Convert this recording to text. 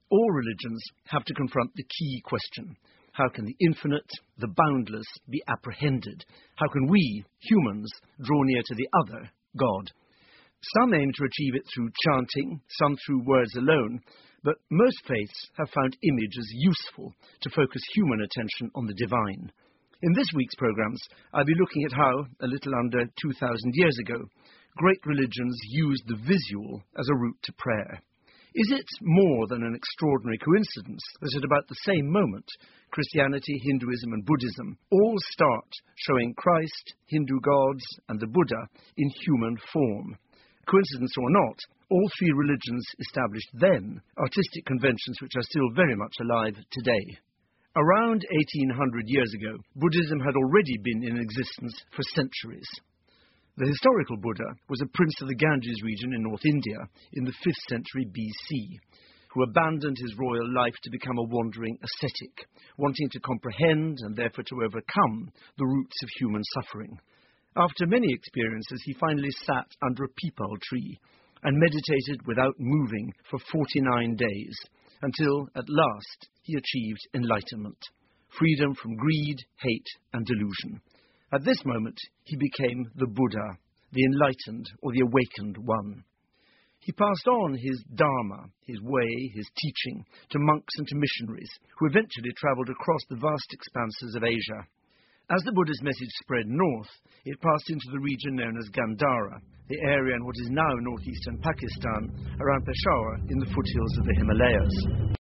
All religions have to confront the key question: how can the infinite, the boundless, be apprehended? How can we, humans, draw near to the other, God? Some aim to achieve it through chanting, some through words alone, but most faiths have found images useful to focus human attention on the divine. In this week's programs, I'll be looking at how, a little under 2,000 years ago, great religions used the visual as a route to prayer. Is it more than an extraordinary coincidence that at about the same moment, Christianity, Hinduism and Buddhism all start showing Christ, Hindu gods and the Buddha in human form? Coincidence or not, all three religions established then artistic conventions which are still very much alive today. Around 1800 years ago, Buddhism had already been in existence for centuries. The historical Buddha was a prince of the Ganges region in North India in the 5th century BC, who abandoned his royal life to become a wandering ascetic, wanting to comprehend and therefore to overcome the roots of human suffering. After many experiences, he finally sat under a peepal tree and meditated without moving for 49 days, until at last he achieved enlightenment, freedom from greed, hate and delusion. At this moment, he became the Buddha, the enlightened or the awakened one. He passed on his dharma, his way, his teaching, to monks and to missionaries, who eventually travelled across the vast expanses of Asia. As the Buddha's message spread north, it passed into the region known as Gandhara, the area in what is now northeastern Pakistan, around Peshawar in the foothills of the Himalayas.